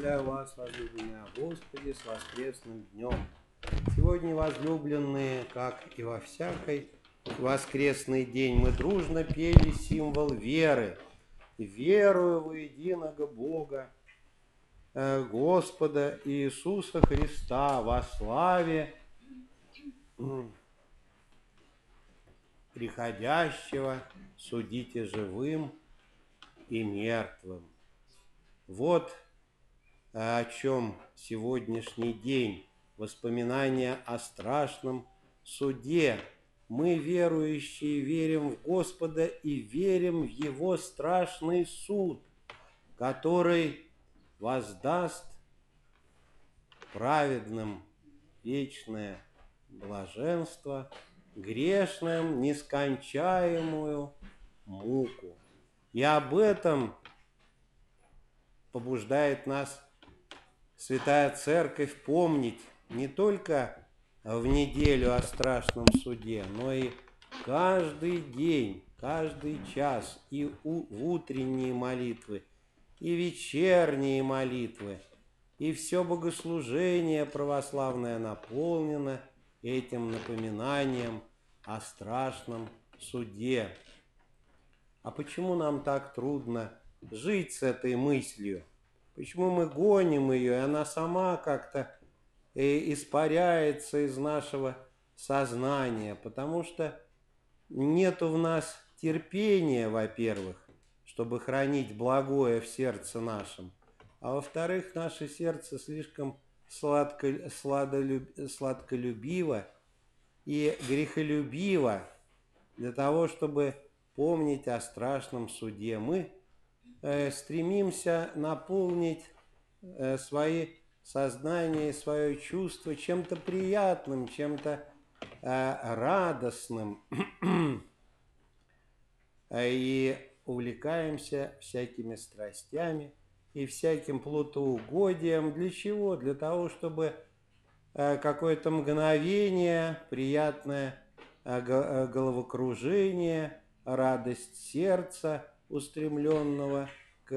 Приветствую вас, возлюбленные Господи, с воскресным днем. Сегодня, возлюбленные, как и во всякий воскресный день, мы дружно пели символ веры. Верую во единого Бога, Господа Иисуса Христа, во славе приходящего, судите живым и мертвым. Вот о чем сегодняшний день, воспоминания о страшном суде. Мы, верующие, верим в Господа и верим в Его страшный суд, который воздаст праведным вечное блаженство, грешным нескончаемую муку. И об этом побуждает нас Святая Церковь помнить не только в неделю о страшном суде, но и каждый день, каждый час, и в утренние молитвы, и вечерние молитвы, и все богослужение православное наполнено этим напоминанием о страшном суде. А почему нам так трудно жить с этой мыслью? Почему мы гоним ее, и она сама как-то испаряется из нашего сознания? Потому что нету в нас терпения, во-первых, чтобы хранить благое в сердце нашем, а во-вторых, наше сердце слишком сладколюбиво и грехолюбиво для того, чтобы помнить о страшном суде. Мы стремимся наполнить свои сознания и свое чувство чем-то приятным, чем-то радостным, и увлекаемся всякими страстями и всяким плотоугодием. Для чего? Для того, чтобы какое-то мгновение, приятное головокружение, радость сердца, устремленного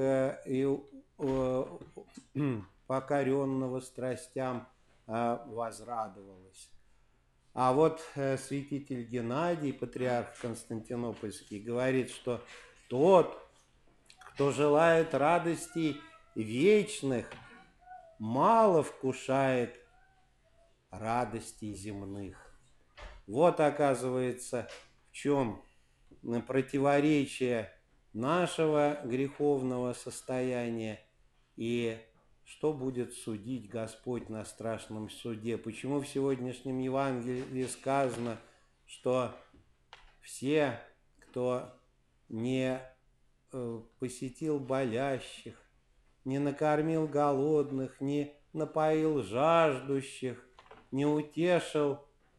покоренного страстям, возрадовалась. А вот святитель Геннадий, патриарх Константинопольский, говорит, что тот, кто желает радостей вечных, мало вкушает радостей земных. Вот, оказывается, в чем противоречие нашего греховного состояния и что будет судить Господь на страшном суде. Почему в сегодняшнем Евангелии сказано, что все, кто не посетил болящих, не накормил голодных, не напоил жаждущих, не утешил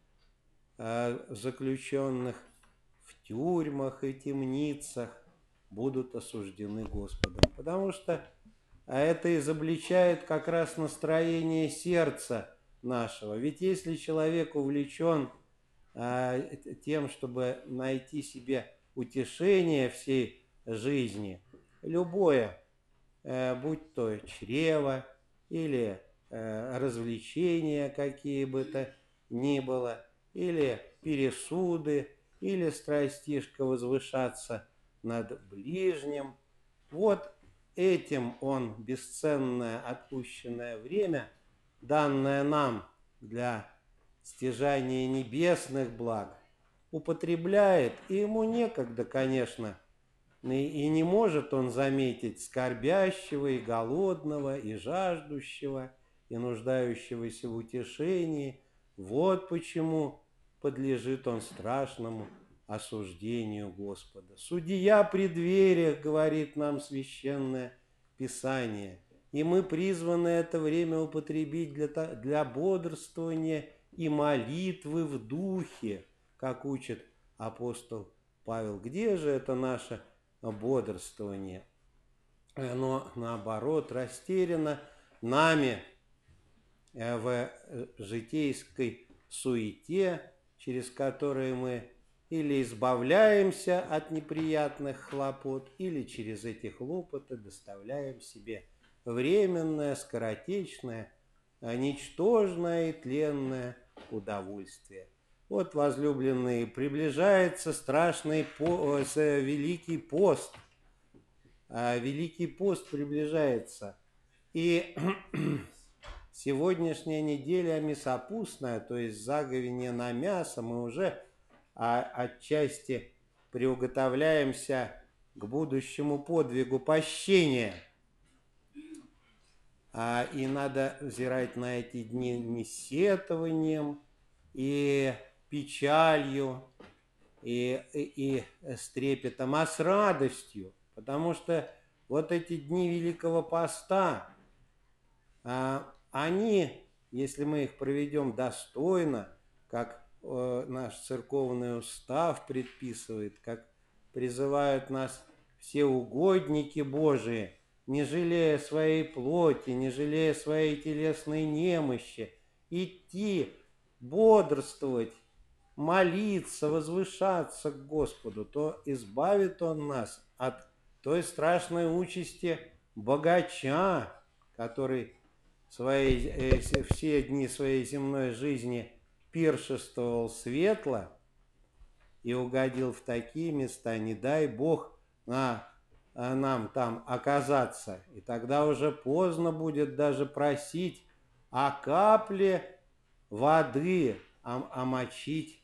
заключенных в тюрьмах и темницах, будут осуждены Господом. Потому что это изобличает как раз настроение сердца нашего. Ведь если человек увлечен тем, чтобы найти себе утешение всей жизни, любое, будь то чрево или развлечения какие бы то ни было, или пересуды, или страстишко возвышаться над ближним. Вот этим он бесценное отпущенное время, данное нам для стяжания небесных благ, употребляет, и ему некогда, конечно, и не может он заметить скорбящего и голодного, и жаждущего, и нуждающегося в утешении. Вот почему подлежит он страшному осуждению Господа. Судья при дверях, говорит нам Священное Писание, и мы призваны это время употребить для бодрствования и молитвы в духе, как учит апостол Павел. Где же это наше бодрствование? Оно, наоборот, растеряно нами в житейской суете, через которые мы или избавляемся от неприятных хлопот, или через эти хлопоты доставляем себе временное, скоротечное, ничтожное и тленное удовольствие. Вот, возлюбленные, приближается страшный Великий пост. Великий пост приближается. И сегодняшняя неделя мясопустная, то есть заговение на мясо, мы уже отчасти приуготовляемся к будущему подвигу пощения. И надо взирать на эти дни не сетованием и печалью, и с трепетом, а с радостью. Потому что вот эти дни Великого Поста, они, если мы их проведем достойно, как наш церковный устав предписывает, как призывают нас все угодники Божии, не жалея своей плоти, не жалея своей телесной немощи, идти, бодрствовать, молиться, возвышаться к Господу, то избавит Он нас от той страшной участи богача, который все дни своей земной жизни пиршествовал светло и угодил в такие места, не дай Бог нам там оказаться. И тогда уже поздно будет даже просить о капле воды, омочить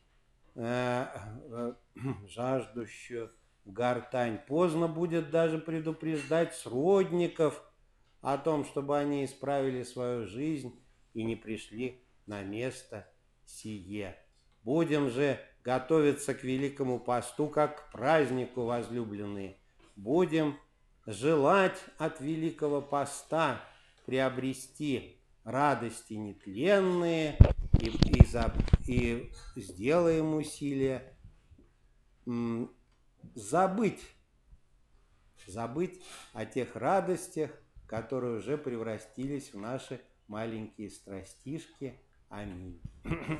жаждущую гортань. Поздно будет даже предупреждать сродников о том, чтобы они исправили свою жизнь и не пришли на место сие. Будем же готовиться к Великому Посту, как к празднику, возлюбленные. Будем желать от Великого Поста приобрести радости нетленные и сделаем усилия забыть о тех радостях, которые уже превратились в наши маленькие страстишки. Аминь.